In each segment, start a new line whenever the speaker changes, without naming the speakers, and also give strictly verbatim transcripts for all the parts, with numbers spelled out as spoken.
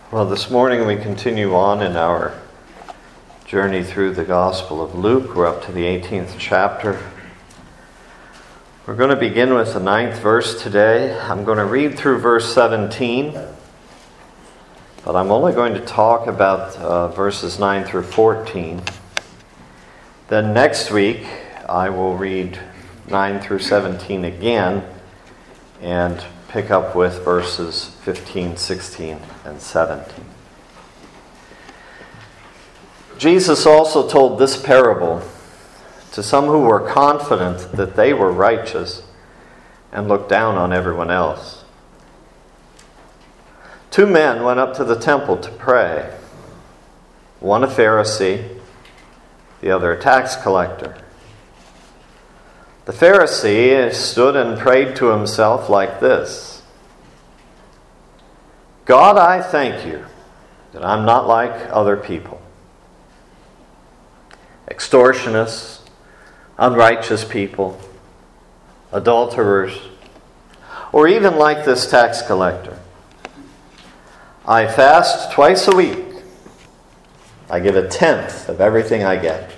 Well, this morning we continue on in our journey through the Gospel of Luke. We're up to the eighteenth chapter. We're going to begin with the ninth verse today. I'm going to read through verse seventeen, but I'm only going to talk about uh, verses nine through fourteen. Then next week I will read nine through seventeen again and pick up with verses fifteen, sixteen, and seventeen. Jesus also told this parable to some who were confident that they were righteous and looked down on everyone else. Two men went up to the temple to pray, one a Pharisee, the other a tax collector. The Pharisee stood and prayed to himself like this: God, I thank you that I'm not like other people, extortionists, unrighteous people, adulterers, or even like this tax collector. I fast twice a week. I give a tenth of everything I get.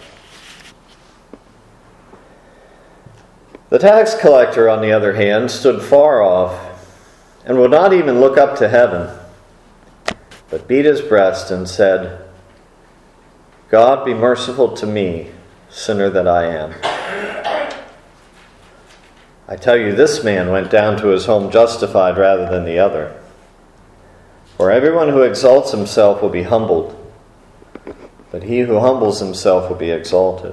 The tax collector, on the other hand, stood far off and would not even look up to heaven, but beat his breast and said, God, be merciful to me, sinner that I am. I tell you, this man went down to his home justified rather than the other. For everyone who exalts himself will be humbled, but he who humbles himself will be exalted.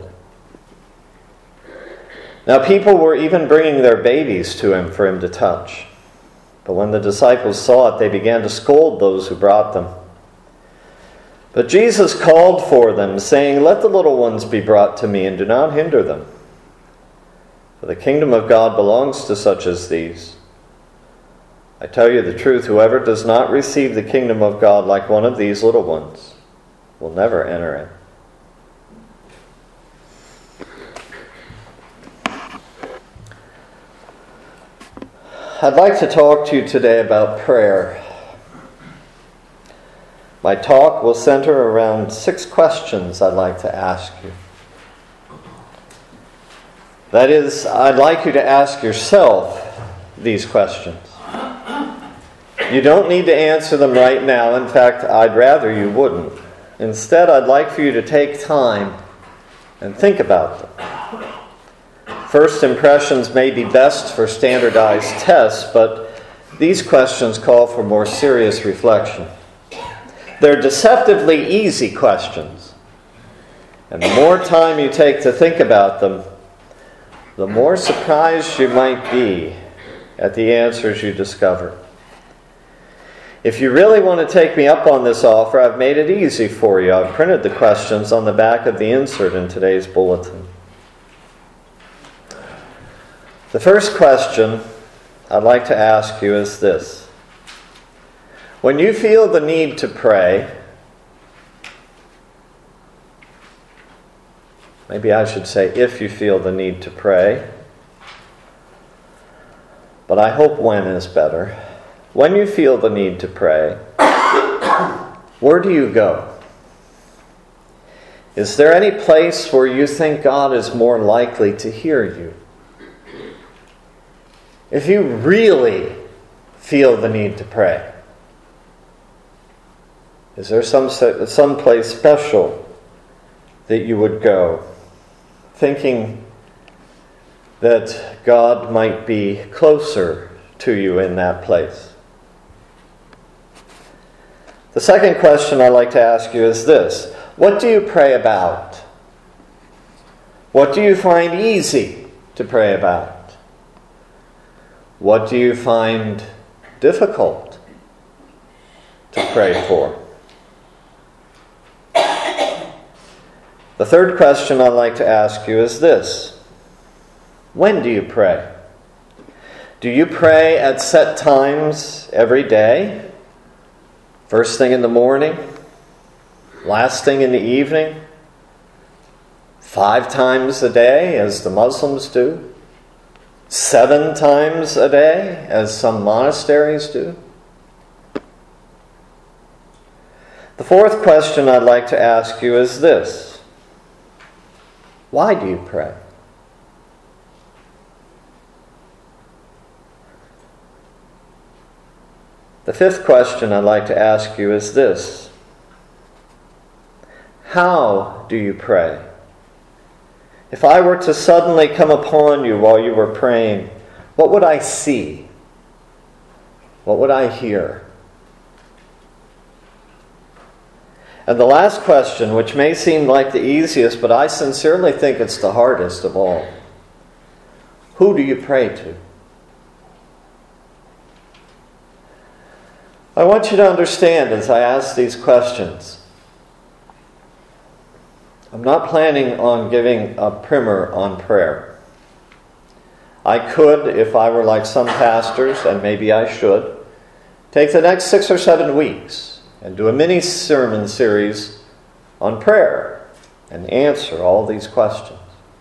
Now people were even bringing their babies to him for him to touch. But when the disciples saw it, they began to scold those who brought them. But Jesus called for them, saying, Let the little ones be brought to me, and do not hinder them. For the kingdom of God belongs to such as these. I tell you the truth, whoever does not receive the kingdom of God like one of these little ones will never enter it. I'd like to talk to you today about prayer. My talk will center around six questions I'd like to ask you. That is, I'd like you to ask yourself these questions. You don't need to answer them right now. In fact, I'd rather you wouldn't. Instead, I'd like for you to take time and think about them. First impressions may be best for standardized tests, but these questions call for more serious reflection. They're deceptively easy questions, and the more time you take to think about them, the more surprised you might be at the answers you discover. If you really want to take me up on this offer, I've made it easy for you. I've printed the questions on the back of the insert in today's bulletin. The first question I'd like to ask you is this. When you feel the need to pray, maybe I should say if you feel the need to pray, but I hope when is better. When you feel the need to pray, where do you go? Is there any place where you think God is more likely to hear you? If you really feel the need to pray, is there some some place special that you would go, thinking that God might be closer to you in that place? The second question I'd like to ask you is this. What do you pray about? What do you find easy to pray about? What do you find difficult to pray for? The third question I'd like to ask you is this. When do you pray? Do you pray at set times every day? First thing in the morning? Last thing in the evening? Five times a day, as the Muslims do? Seven times a day, as some monasteries do? The fourth question I'd like to ask you is this: why do you pray? The fifth question I'd like to ask you is this: how do you pray? If I were to suddenly come upon you while you were praying, what would I see? What would I hear? And the last question, which may seem like the easiest, but I sincerely think it's the hardest of all: who do you pray to? I want you to understand as I ask these questions, I'm not planning on giving a primer on prayer. I could, if I were like some pastors, and maybe I should, take the next six or seven weeks and do a mini sermon series on prayer and answer all these questions.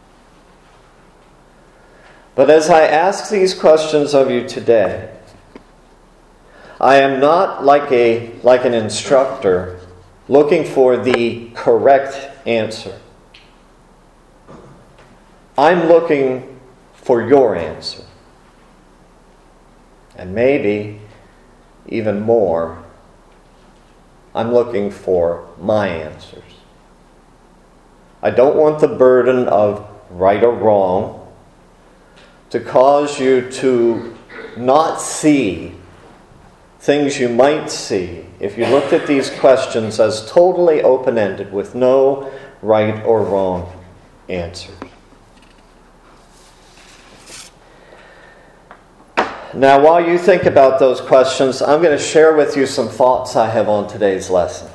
But as I ask these questions of you today, I am not like a like an instructor looking for the correct answer. I'm looking for your answer. And maybe even more, I'm looking for my answers. I don't want the burden of right or wrong to cause you to not see things you might see if you looked at these questions as totally open-ended with no right or wrong answers. Now, while you think about those questions, I'm going to share with you some thoughts I have on today's lesson.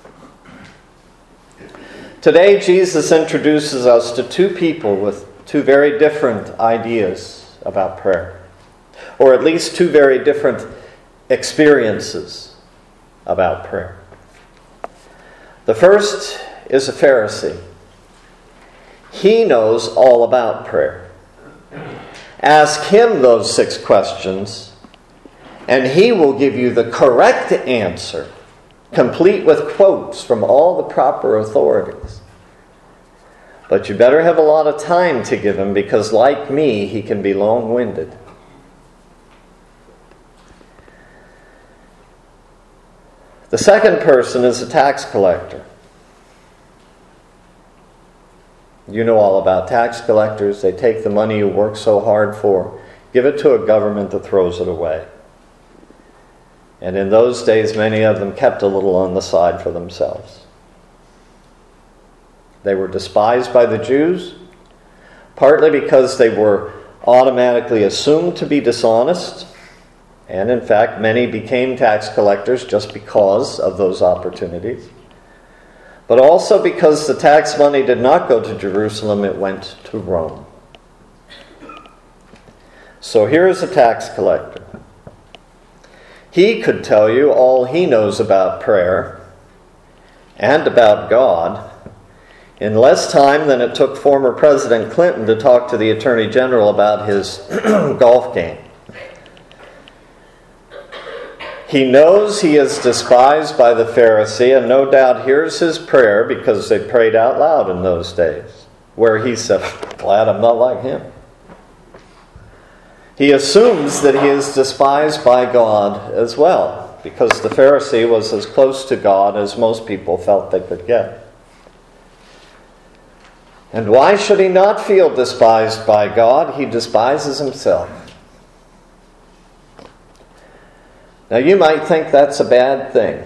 Today, Jesus introduces us to two people with two very different ideas about prayer, or at least two very different experiences about prayer. The first is a Pharisee. He knows all about prayer. Ask him those six questions, and he will give you the correct answer, complete with quotes from all the proper authorities. But you better have a lot of time to give him, because like me, he can be long-winded. The second person is a tax collector. You know all about tax collectors. They take the money you work so hard for, give it to a government that throws it away. And in those days, many of them kept a little on the side for themselves. They were despised by the Jews, partly because they were automatically assumed to be dishonest. And in fact, many became tax collectors just because of those opportunities. But also because the tax money did not go to Jerusalem, it went to Rome. So here is a tax collector. He could tell you all he knows about prayer and about God in less time than it took former President Clinton to talk to the Attorney General about his golf game. He knows he is despised by the Pharisee, and no doubt hears his prayer because they prayed out loud in those days, where he said, "Glad I'm not like him." He assumes that he is despised by God as well, because the Pharisee was as close to God as most people felt they could get. And why should he not feel despised by God? He despises himself. Now, you might think that's a bad thing.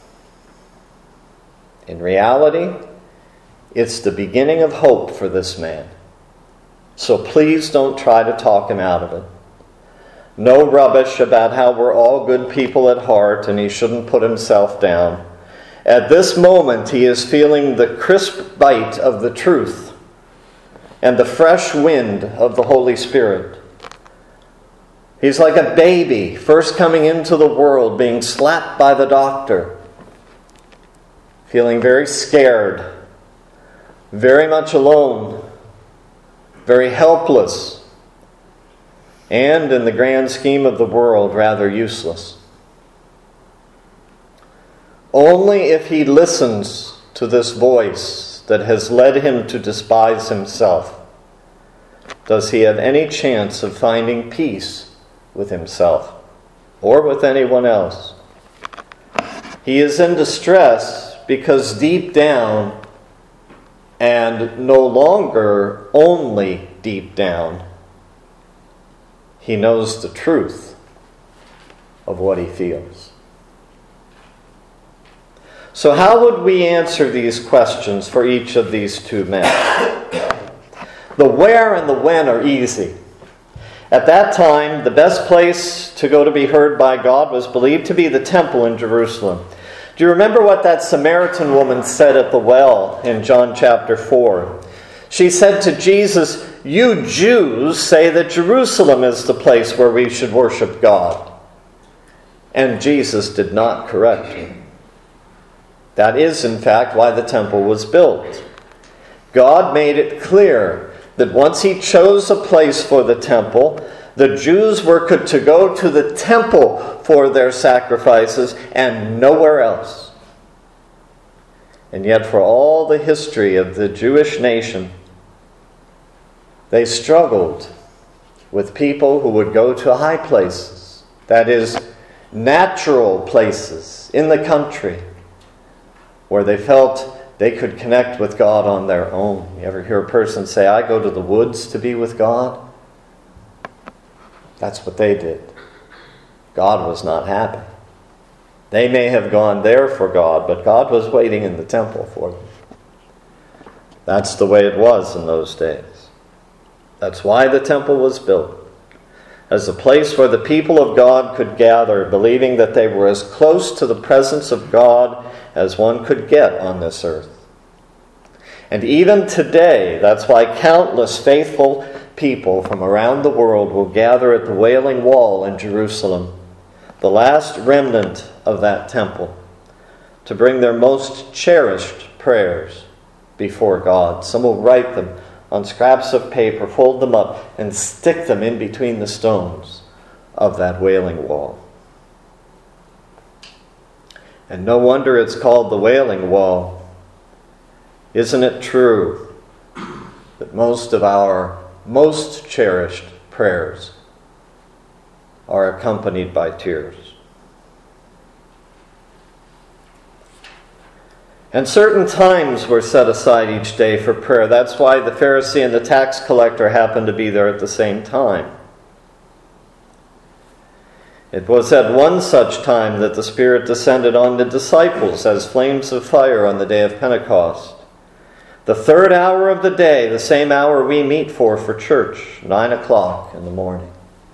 In reality, it's the beginning of hope for this man. So please don't try to talk him out of it. No rubbish about how we're all good people at heart and he shouldn't put himself down. At this moment, he is feeling the crisp bite of the truth and the fresh wind of the Holy Spirit. He's like a baby first coming into the world, being slapped by the doctor, feeling very scared, very much alone, very helpless, and in the grand scheme of the world, rather useless. Only if he listens to this voice that has led him to despise himself does he have any chance of finding peace with himself or with anyone else. He is in distress because deep down, and no longer only deep down, he knows the truth of what he feels. So how would we answer these questions for each of these two men? The where and the when are easy. At that time, the best place to go to be heard by God was believed to be the temple in Jerusalem. Do you remember what that Samaritan woman said at the well in John chapter four? She said to Jesus, "You Jews say that Jerusalem is the place where we should worship God." And Jesus did not correct her. That is, in fact, why the temple was built. God made it clear that once he chose a place for the temple, the Jews were to go to the temple for their sacrifices and nowhere else. And yet, for all the history of the Jewish nation, they struggled with people who would go to high places, that is, natural places in the country, where they felt they could connect with God on their own. You ever hear a person say, "I go to the woods to be with God"? That's what they did. God was not happy. They may have gone there for God, but God was waiting in the temple for them. That's the way it was in those days. That's why the temple was built, as a place where the people of God could gather, believing that they were as close to the presence of God as one could get on this earth. And even today, that's why countless faithful people from around the world will gather at the Wailing Wall in Jerusalem, the last remnant of that temple, to bring their most cherished prayers before God. Some will write them on scraps of paper, fold them up, and stick them in between the stones of that Wailing Wall. And no wonder it's called the Wailing Wall. Isn't it true that most of our most cherished prayers are accompanied by tears? And certain times were set aside each day for prayer. That's why the Pharisee and the tax collector happened to be there at the same time. It was at one such time that the Spirit descended on the disciples as flames of fire on the day of Pentecost. The third hour of the day, the same hour we meet for for church, nine o'clock in the morning.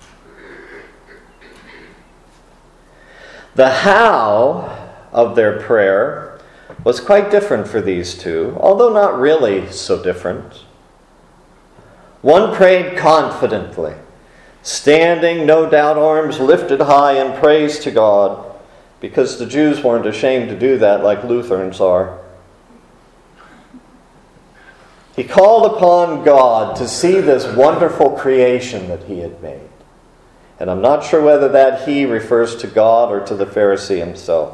The how of their prayer was quite different for these two, although not really so different. One prayed confidently, standing, no doubt, arms lifted high in praise to God, because the Jews weren't ashamed to do that like Lutherans are. He called upon God to see this wonderful creation that he had made. And I'm not sure whether that he refers to God or to the Pharisee himself.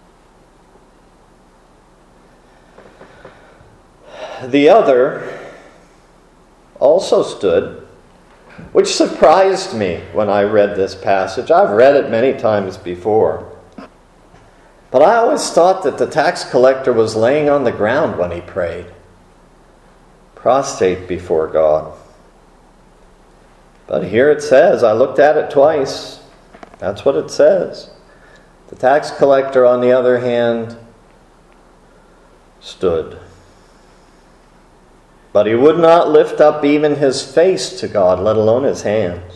The other also stood, which surprised me when I read this passage. I've read it many times before. But I always thought that the tax collector was laying on the ground when he prayed, prostrate before God. But here it says, I looked at it twice, that's what it says. The tax collector, on the other hand, stood. But he would not lift up even his face to God, let alone his hands.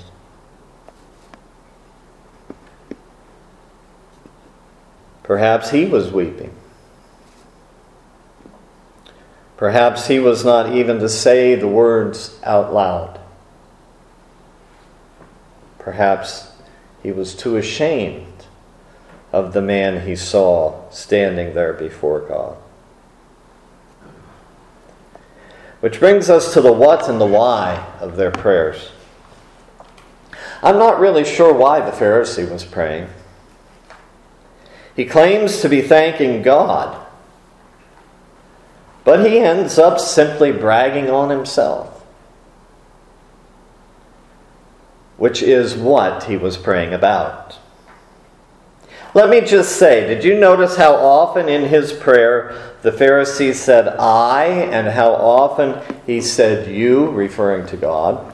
Perhaps he was weeping. Perhaps he was not even to say the words out loud. Perhaps he was too ashamed of the man he saw standing there before God. Which brings us to the what and the why of their prayers. I'm not really sure why the Pharisee was praying. He claims to be thanking God, but he ends up simply bragging on himself, which is what he was praying about. Let me just say, did you notice how often in his prayer the Pharisee said I, and how often he said you, referring to God?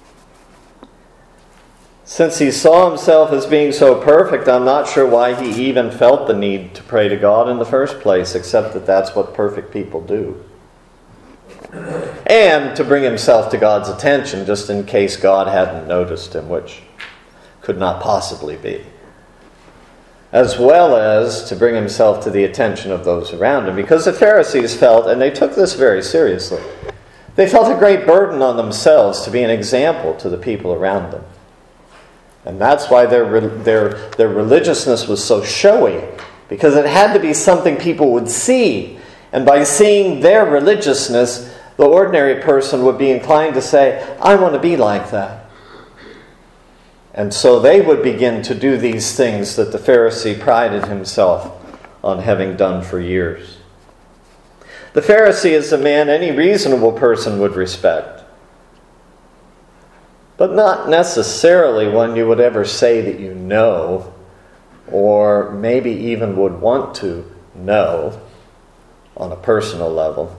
Since he saw himself as being so perfect, I'm not sure why he even felt the need to pray to God in the first place, except that that's what perfect people do. And to bring himself to God's attention, just in case God hadn't noticed him, which could not possibly be. As well as to bring himself to the attention of those around him. Because the Pharisees felt, and they took this very seriously, they felt a great burden on themselves to be an example to the people around them. And that's why their, their, their religiousness was so showy, because it had to be something people would see. And by seeing their religiousness, the ordinary person would be inclined to say, I want to be like that. And so they would begin to do these things that the Pharisee prided himself on having done for years. The Pharisee is a man any reasonable person would respect, but not necessarily one you would ever say that you know, or maybe even would want to know on a personal level.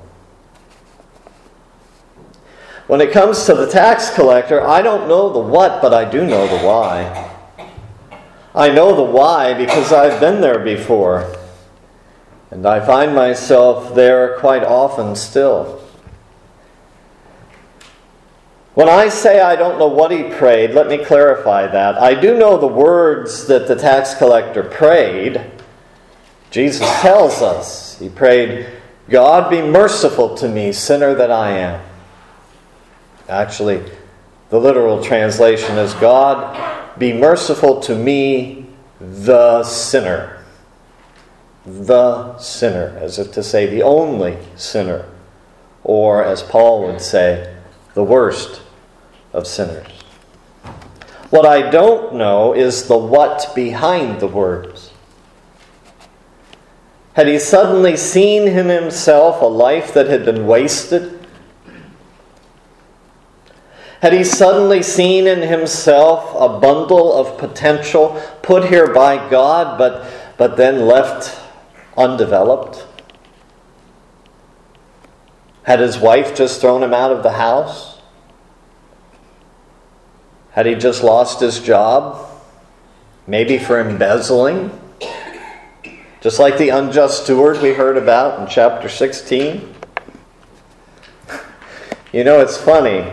When it comes to the tax collector, I don't know the what, but I do know the why. I know the why because I've been there before. And I find myself there quite often still. When I say I don't know what he prayed, let me clarify that. I do know the words that the tax collector prayed. Jesus tells us. He prayed, God be merciful to me, sinner that I am. Actually, the literal translation is, God, be merciful to me, the sinner. The sinner, as if to say the only sinner. Or, as Paul would say, the worst of sinners. What I don't know is the what behind the words. Had he suddenly seen in himself a life that had been wasted? Had he suddenly seen in himself a bundle of potential put here by God, but, but then left undeveloped? Had his wife just thrown him out of the house? Had he just lost his job? Maybe for embezzling? Just like the unjust steward we heard about in chapter sixteen? You know, it's funny.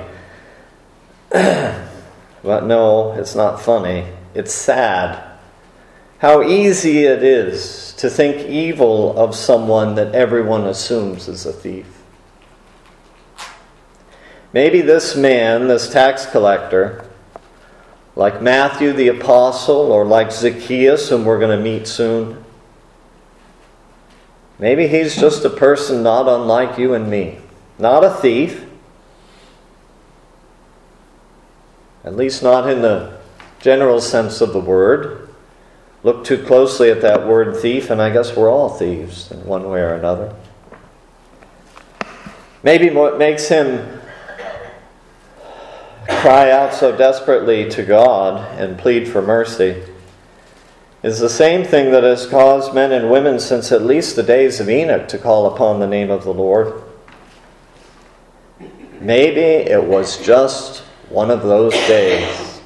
But no, it's not funny. It's sad. How easy it is to think evil of someone that everyone assumes is a thief. Maybe this man, this tax collector, like Matthew the apostle, or like Zacchaeus, whom we're going to meet soon, maybe he's just a person not unlike you and me. Not a thief. At least not in the general sense of the word. Look too closely at that word thief, and I guess we're all thieves in one way or another. Maybe what makes him cry out so desperately to God and plead for mercy is the same thing that has caused men and women since at least the days of Enoch to call upon the name of the Lord. Maybe it was just one of those days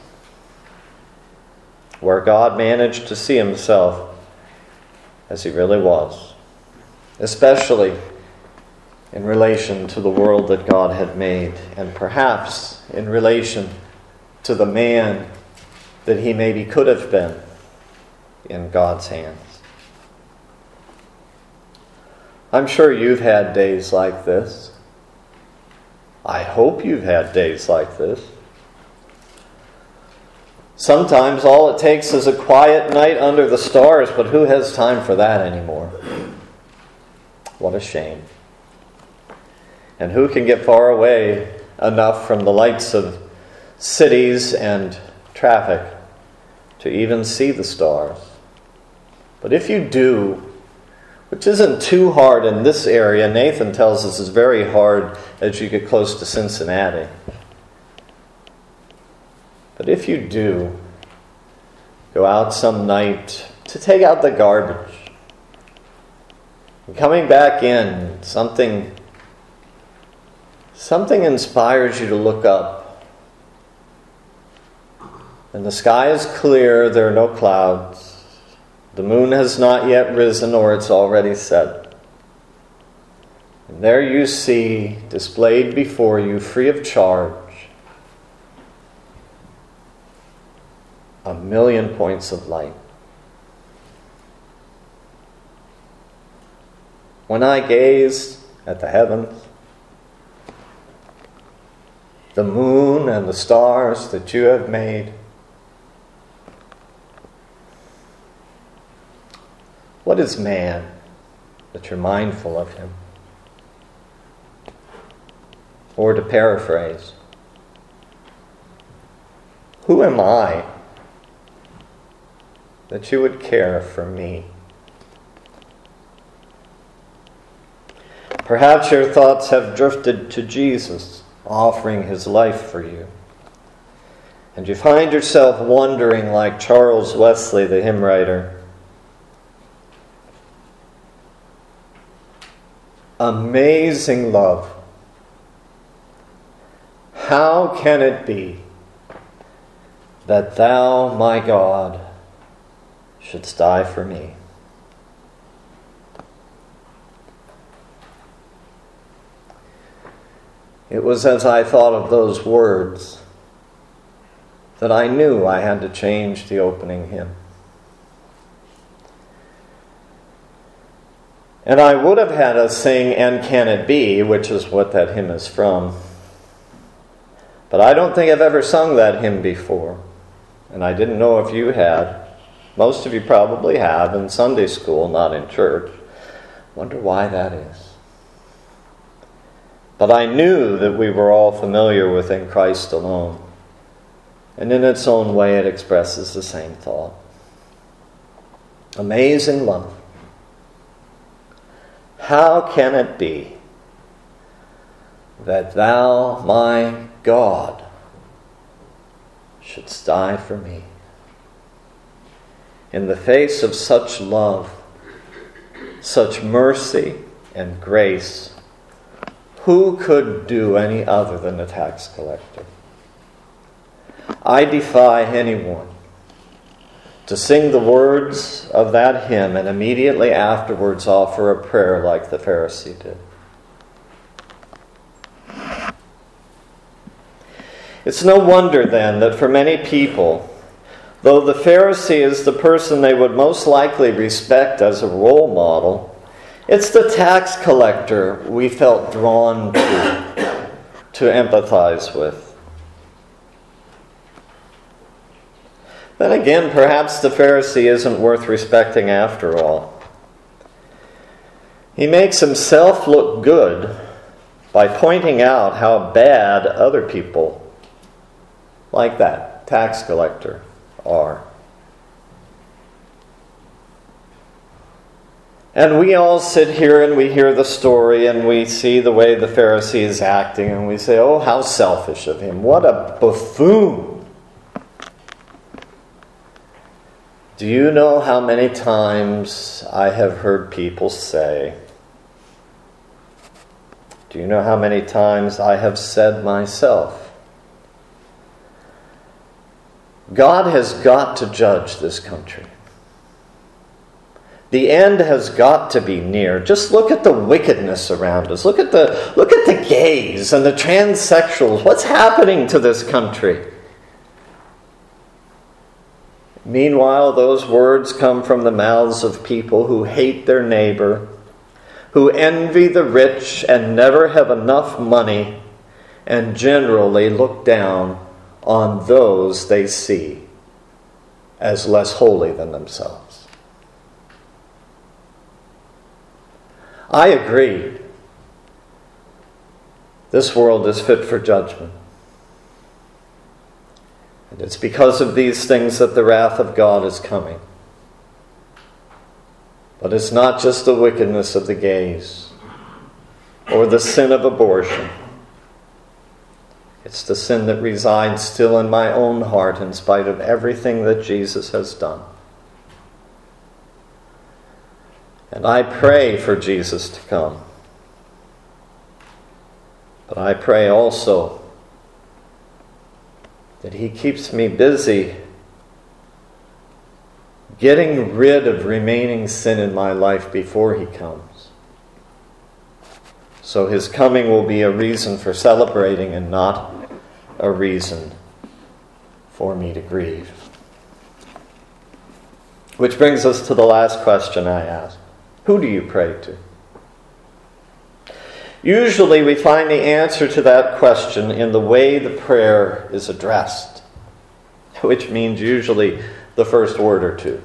where God managed to see himself as he really was, especially in relation to the world that God had made, and perhaps in relation to the man that he maybe could have been in God's hands. I'm sure you've had days like this. I hope you've had days like this. Sometimes all it takes is a quiet night under the stars, but who has time for that anymore? What a shame. And who can get far away enough from the lights of cities and traffic to even see the stars? But if you do, which isn't too hard in this area, Nathan tells us is very hard as you get close to Cincinnati. But if you do, go out some night to take out the garbage, and coming back in, something, something inspires you to look up. And the sky is clear, there are no clouds. The moon has not yet risen, or it's already set. And there you see, displayed before you, free of charge, a million points of light. When I gaze at the heavens, the moon and the stars that you have made, what is man that you're mindful of him? Or to paraphrase, who am I that you would care for me? Perhaps your thoughts have drifted to Jesus offering his life for you. And you find yourself wondering, like Charles Wesley, the hymn writer, amazing love. How can it be that thou, my God, shouldst die for me? It was as I thought of those words that I knew I had to change the opening hymn. And I would have had us sing "And Can It Be," which is what that hymn is from. But I don't think I've ever sung that hymn before. And I didn't know if you had. Most of you probably have in Sunday school, not in church. Wonder why that is. But I knew that we were all familiar with "In Christ Alone." And in its own way it expresses the same thought. Amazing love. How can it be that thou, my God, shouldst die for me? In the face of such love, such mercy and grace, who could do any other than the tax collector? I defy anyone to sing the words of that hymn and immediately afterwards offer a prayer like the Pharisee did. It's no wonder then that for many people, though the Pharisee is the person they would most likely respect as a role model, it's the tax collector we felt drawn to, to empathize with. Then again, perhaps the Pharisee isn't worth respecting after all. He makes himself look good by pointing out how bad other people, like that tax collector, are. And we all sit here and we hear the story and we see the way the Pharisee is acting and we say, oh, how selfish of him. What a buffoon. Do you know how many times I have heard people say, do you know how many times I have said myself, God has got to judge this country. The end has got to be near. Just look at the wickedness around us. Look at the look at the gays and the transsexuals. What's happening to this country? Meanwhile, those words come from the mouths of people who hate their neighbor, who envy the rich and never have enough money, and generally look down on those they see as less holy than themselves. I agree. This world is fit for judgment. And it's because of these things that the wrath of God is coming. But it's not just the wickedness of the gays or the sin of abortion. It's the sin that resides still in my own heart in spite of everything that Jesus has done. And I pray for Jesus to come. But I pray also that He keeps me busy getting rid of remaining sin in my life before He comes. So His coming will be a reason for celebrating and not a reason for me to grieve. Which brings us to the last question I ask. Who do you pray to? Usually we find the answer to that question in the way the prayer is addressed, which means usually the first word or two.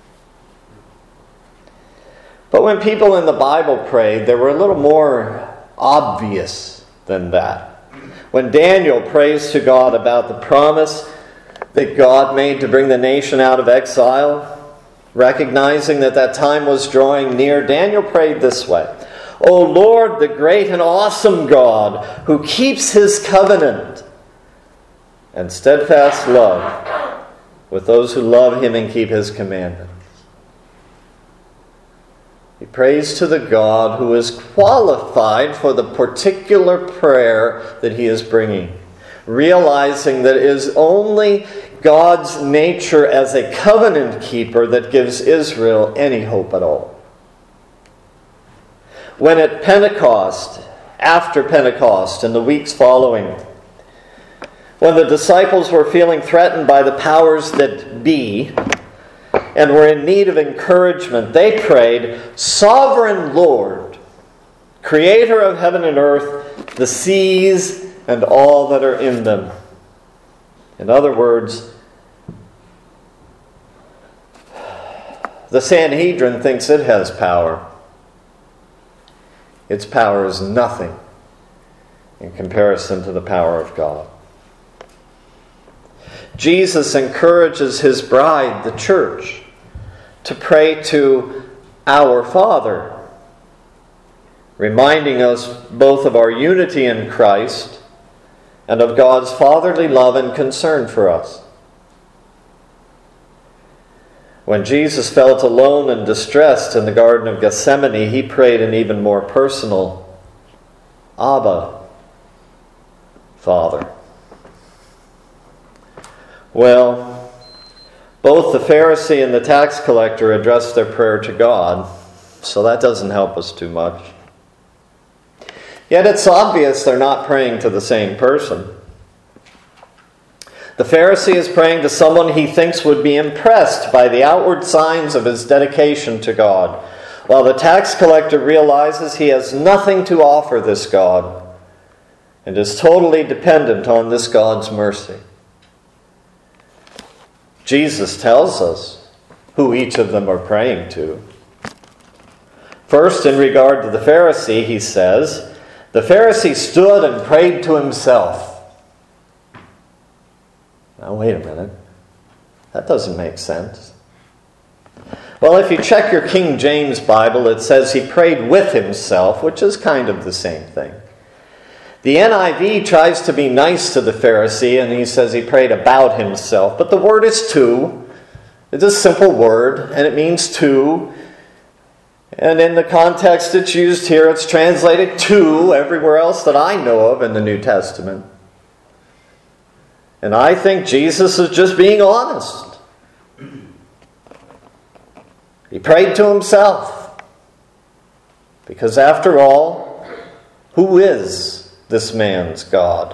But when people in the Bible prayed, they were a little more obvious than that. When Daniel prays to God about the promise that God made to bring the nation out of exile, recognizing that that time was drawing near, Daniel prayed this way: O Lord, the great and awesome God, who keeps His covenant and steadfast love with those who love Him and keep His commandments. He prays to the God who is qualified for the particular prayer that he is bringing, realizing that it is only God's nature as a covenant keeper that gives Israel any hope at all. When at Pentecost, after Pentecost, in the weeks following, when the disciples were feeling threatened by the powers that be and were in need of encouragement, they prayed, Sovereign Lord, Creator of heaven and earth, the seas and all that are in them. In other words, the Sanhedrin thinks it has power. Its power is nothing in comparison to the power of God. Jesus encourages His bride, the church, to pray to our Father, reminding us both of our unity in Christ and of God's fatherly love and concern for us. When Jesus felt alone and distressed in the Garden of Gethsemane, He prayed an even more personal, Abba, Father. Well, both the Pharisee and the tax collector addressed their prayer to God, so that doesn't help us too much. Yet it's obvious they're not praying to the same person. The Pharisee is praying to someone he thinks would be impressed by the outward signs of his dedication to God, while the tax collector realizes he has nothing to offer this God and is totally dependent on this God's mercy. Jesus tells us who each of them are praying to. First, in regard to the Pharisee, he says, the Pharisee stood and prayed to himself. Now, wait a minute. That doesn't make sense. Well, if you check your King James Bible, it says he prayed with himself, which is kind of the same thing. The N I V tries to be nice to the Pharisee, and he says he prayed about himself. But the word is to. It's a simple word, and it means to. And in the context it's used here, it's translated to everywhere else that I know of in the New Testament. And I think Jesus is just being honest. He prayed to himself. Because after all, who is this man's God?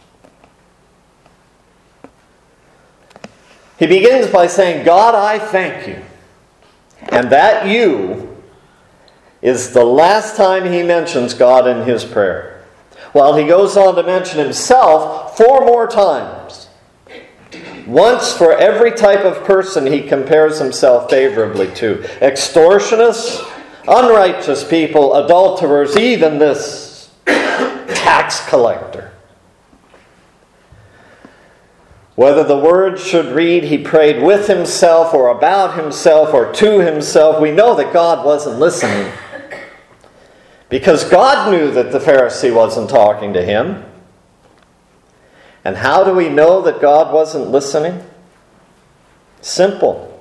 He begins by saying, God, I thank you. And that you is the last time he mentions God in his prayer. While he goes on to mention himself four more times. Once for every type of person he compares himself favorably to. Extortionists, unrighteous people, adulterers, even this tax collector. Whether the words should read, he prayed with himself or about himself or to himself, we know that God wasn't listening. Because God knew that the Pharisee wasn't talking to him. And how do we know that God wasn't listening? Simple.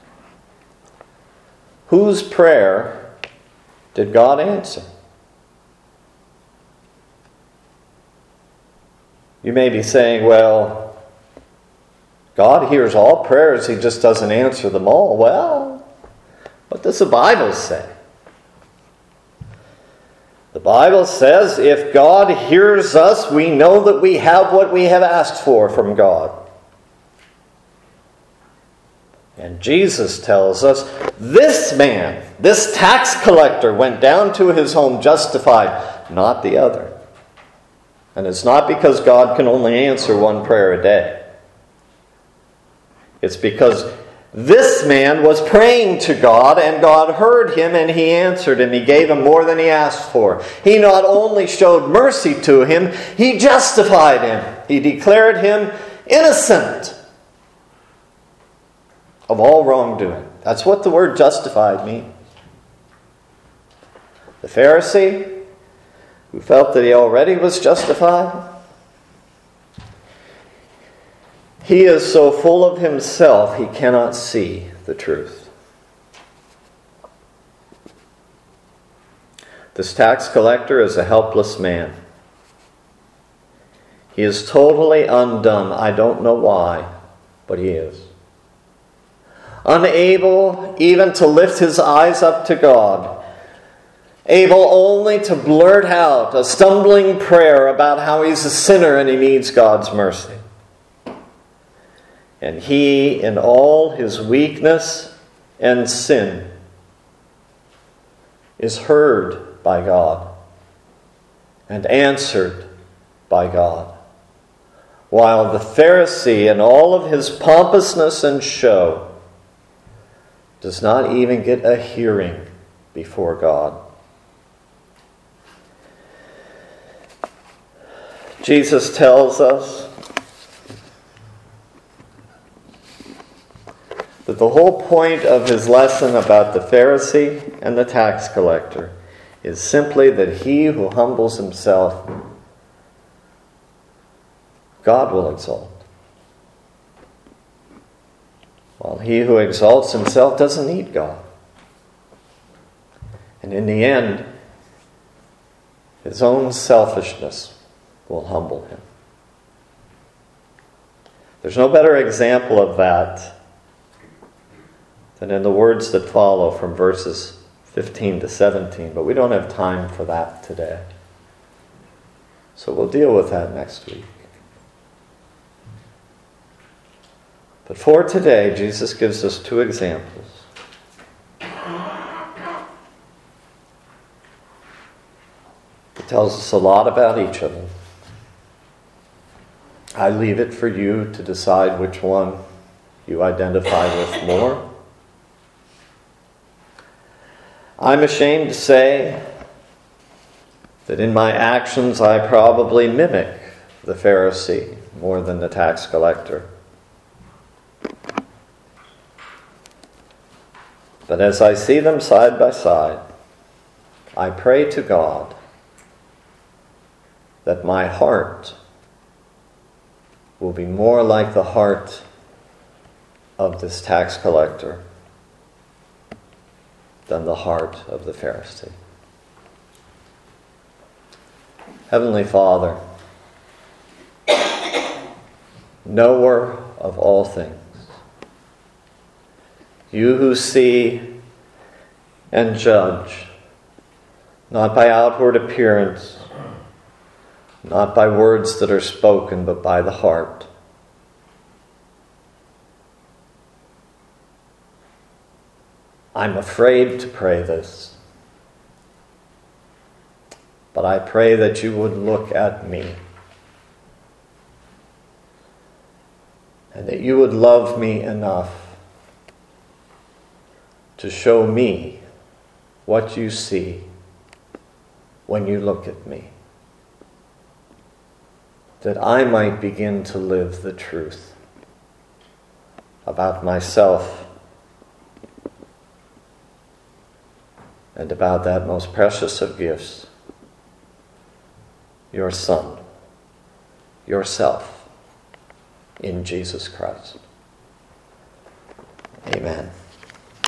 Whose prayer did God answer? You may be saying, well, God hears all prayers, He just doesn't answer them all. Well, what does the Bible say? The Bible says, if God hears us, we know that we have what we have asked for from God. And Jesus tells us, this man, this tax collector, went down to his home justified, not the other. And it's not because God can only answer one prayer a day. It's because this man was praying to God, and God heard him, and He answered him. He gave him more than he asked for. He not only showed mercy to him, He justified him. He declared him innocent of all wrongdoing. That's what the word justified means. The Pharisee, who felt that he already was justified, he is so full of himself he cannot see the truth. This tax collector is a helpless man. He is totally undone. I don't know why, but he is. Unable even to lift his eyes up to God. Able only to blurt out a stumbling prayer about how he's a sinner and he needs God's mercy. And he, in all his weakness and sin, is heard by God and answered by God. While the Pharisee, in all of his pompousness and show, does not even get a hearing before God. Jesus tells us that the whole point of his lesson about the Pharisee and the tax collector is simply that he who humbles himself, God will exalt. While he who exalts himself doesn't need God. And in the end, his own selfishness will humble him. There's no better example of that than in the words that follow from verses fifteen to seventeen. But we don't have time for that today. So we'll deal with that next week. But for today, Jesus gives us two examples. He tells us a lot about each of them. I leave it for you to decide which one you identify with more. I'm ashamed to say that in my actions I probably mimic the Pharisee more than the tax collector. But as I see them side by side, I pray to God that my heart will be more like the heart of this tax collector than the heart of the Pharisee. Heavenly Father, knower of all things, you who see and judge, not by outward appearance, not by words that are spoken, but by the heart. I'm afraid to pray this, but I pray that you would look at me and that you would love me enough to show me what you see when you look at me, that I might begin to live the truth about myself, and about that most precious of gifts, your Son, yourself, in Jesus Christ. Amen.